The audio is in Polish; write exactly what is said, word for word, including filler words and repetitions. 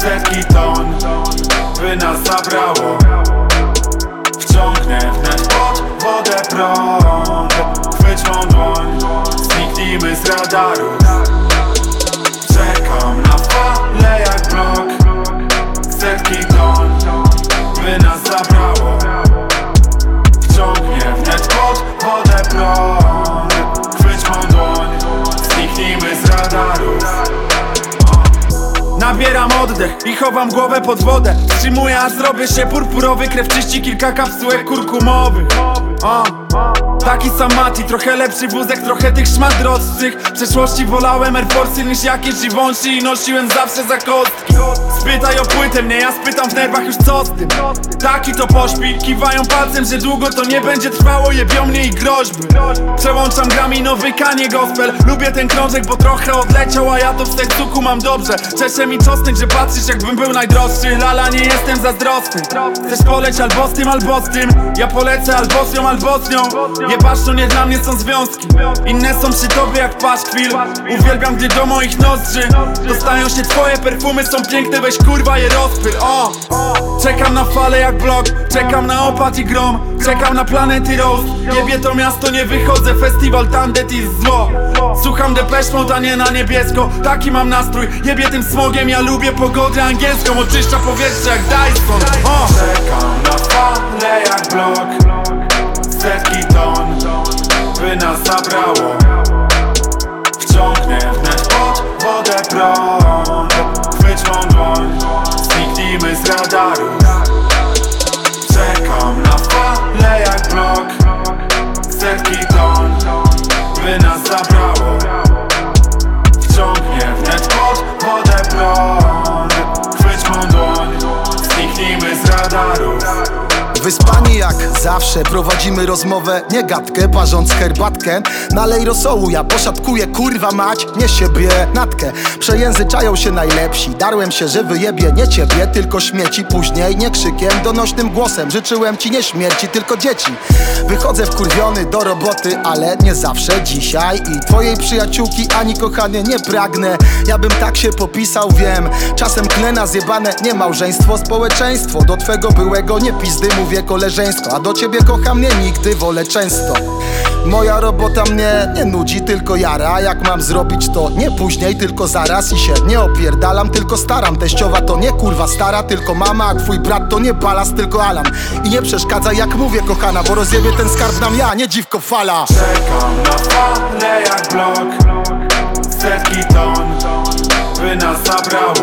setki ton, by nas zabrało. Wciągnę wnet pod wodę prąd, chwyć mą dłoń, zniknijmy z radaru. Czekam na fale jak blok, setki ton, by nas zabrało. Wciągnie wnet pod wodę prąd, chwyć mą dłoń, zniknijmy z radaru. Nabieram oddech i chowam głowę pod wodę. Wstrzymuję, aż zrobię się purpurowy. Krew czyści kilka kapsułek kurkumowych. O, taki sam Mati, trochę lepszy wózek, trochę tych szmat droższych. W przeszłości wolałem Air Force'y niż jakieś Givenchy i nosiłem zawsze za kostki. Spytaj o płytę mnie, ja spytam w nerwach już co z tym. Taki to pośpi, kiwają palcem, że długo to nie będzie trwało. Jebią mnie i groźby. Przełączam grami nowy Kanye gospel. Lubię ten krążek, bo trochę odleciał, a ja to w sercu kumam dobrze. Czeszę mi czosnek, że patrzysz jakbym był najdroższy. Lala, nie jestem zazdrosny. Chcesz poleć albo z tym, albo z tym. Ja polecę albo z nią, albo z nią. Jebasz, to nie dla mnie są związki. Inne są przy tobie jak paszkwil. Uwielbiam, gdy do moich nozdrzy dostają się twoje perfumy, są piękne, weź kurwa je rozpyl. O! Czekam na fale jak blok, czekam na opad i grom. Czekam na planety Rose. Jebie to miasto, nie wychodzę, festiwal tandet i zło. Słucham Depeche Mode, a nie na niebiesko. Taki mam nastrój, jebie tym smogiem. Ja lubię pogodę angielską, oczyszcza powietrze jak Dyson. O! Czekam na fale jak blok, setki ton, by nas zabrało. Wciągnie wnet pod wodę prąd, chwyć mą dłoń, zniknijmy z radaru. Czekam na fale jak blok, setki ton, by nas zabrało. Wciągnie wnet pod wodę prąd, chwyć mą dłoń, zniknijmy z radaru. Wyspani jak zawsze prowadzimy rozmowę, nie gadkę, parząc herbatkę. Nalej rosołu, ja poszatkuję, kurwa mać, nie siebie natkę. Przejęzyczają się najlepsi, darłem się, że wyjebie nie ciebie, tylko śmieci. Później nie krzykiem, donośnym głosem życzyłem ci nie śmierci, tylko dzieci. Wychodzę wkurwiony do roboty, ale nie zawsze dzisiaj. I twojej przyjaciółki ani kochanie nie pragnę. Ja bym tak się popisał, wiem. Czasem klnę na zjebane, nie małżeństwo, społeczeństwo. Do twego byłego nie pizdy mówię koleżeńsko, a do ciebie kocham mnie nigdy, wolę często. Moja robota mnie nie nudzi, tylko jara. Jak mam zrobić to nie później, tylko zaraz. I się nie opierdalam, tylko staram. Teściowa to nie kurwa stara, tylko mama. A twój brat to nie balast, tylko Alan. I nie przeszkadza jak mówię kochana, bo rozjebie ten skarb nam ja, nie dziwko fala. Czekam na fale jak blok, setki ton, by nas zabrało.